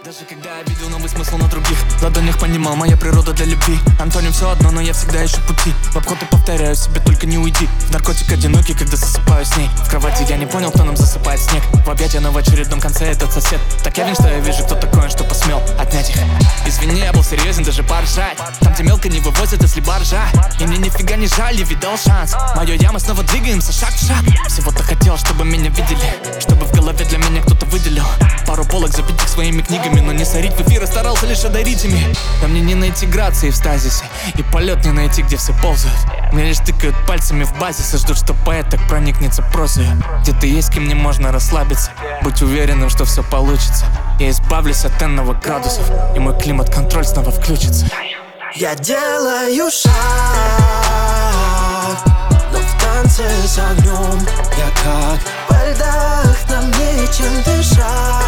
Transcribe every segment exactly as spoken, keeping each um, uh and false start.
Даже когда я видел новый смысл на других ладонях, понимал, моя природа для любви. Антоним все одно, но я всегда ищу пути. В обход и повторяю себе, только не уйди. В наркотик одинокий, когда засыпаю с ней. В кровати я не понял, кто нам засыпает снег. В объятия, но в очередном конце этот сосед. Так явен, что я вижу, кто такой, что посмел отнять их. Извини, я был серьезен, даже поржать. Там, где мелко не вывозят, если баржа. И мне нифига не жаль, я видал шанс. Мое я, мы снова двигаемся шаг в шаг. Всего-то хотел, чтобы меня видели, чтобы в голове для меня кто-то выделил пару полок, забить их своими книгами. Но не сорить в эфир, старался лишь одарить ими. Да мне не найти грации в стазисе, и полет не найти, где все ползают. Мне лишь тыкают пальцами в базисе, ждут, что поэт так проникнется прозой. Где-то есть, с кем мне можно расслабиться. Будь уверенным, что все получится. Я избавлюсь от энного градусов, и мой климат-контроль снова включится. Я делаю шаг, но в танце с огнем. Я как во льдах, нам нечем дышать.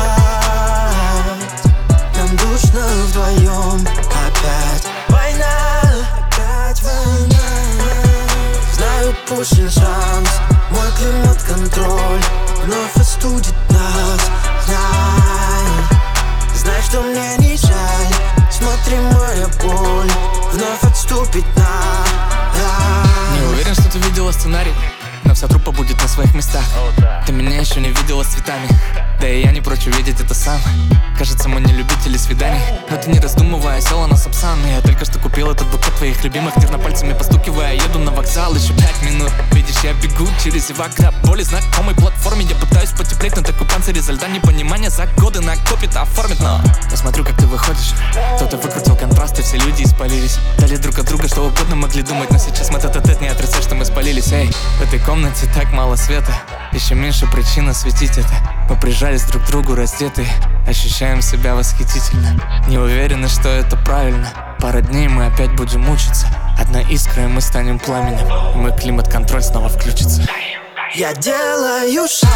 Нам душно вдвоем. Опять война, опять война. Знаю, пущен шанс, мой климат-контроль вновь остудит нас. Знай, знай, что мне не жаль. Смотри, моя боль вновь отступит на. Не уверен, что ты видела сценарий, но вся труппа будет на своих местах. Ты меня еще не видела с цветами, да и я не прочь увидеть это сам. Кажется, мы не любители свиданий, но ты не раздумывая села на Сапсан. Я только что купил этот букет твоих любимых, нервно пальцами постукивая, еду на вокзал еще пять минут. Видишь, я бегу через зевак до боли знакомой платформе. Я пытаюсь потеплеть, но такой панцирь изо льда. Непонимание за годы накопит, оформит. Но я смотрю, как ты выходишь. Кто-то выкрутил контрасты, все люди испалились. Дали друг от друга, что угодно могли думать, но сейчас мы тет-а-тет, не отрицай, что мы спалились. Эй, в этой комнате так мало света, еще меньше причина светить это. Мы прижались друг к другу раздетые, ощущаем себя восхитительно. Не уверены, что это правильно. Пара дней мы опять будем мучиться. Одна искра, и мы станем пламенем, и мой климат-контроль снова включится. Я делаю шаг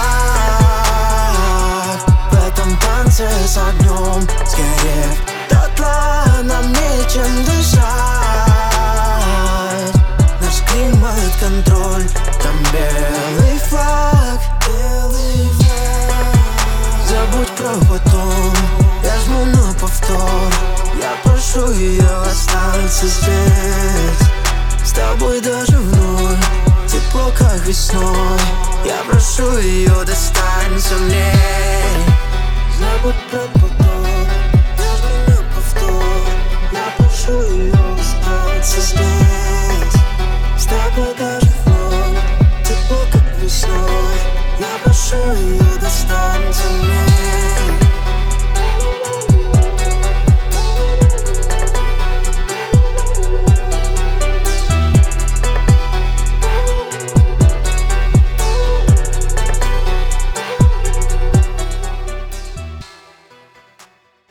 в этом танце с огнем. Сгорев дотла, нам нечем дышать. Наш климат-контроль, там белый флаг, белый флаг. Забудь про потом, я жму на повтор. Я прошу ее, останься здесь. С тобой даже вновь тепло, как весной. Я прошу ее, достанься мне. Забудь про потом, я жму на повтор. Я прошу ее, останься здесь. С тобой даже вновь тепло, как весной. Я прошу ее, достанься мне.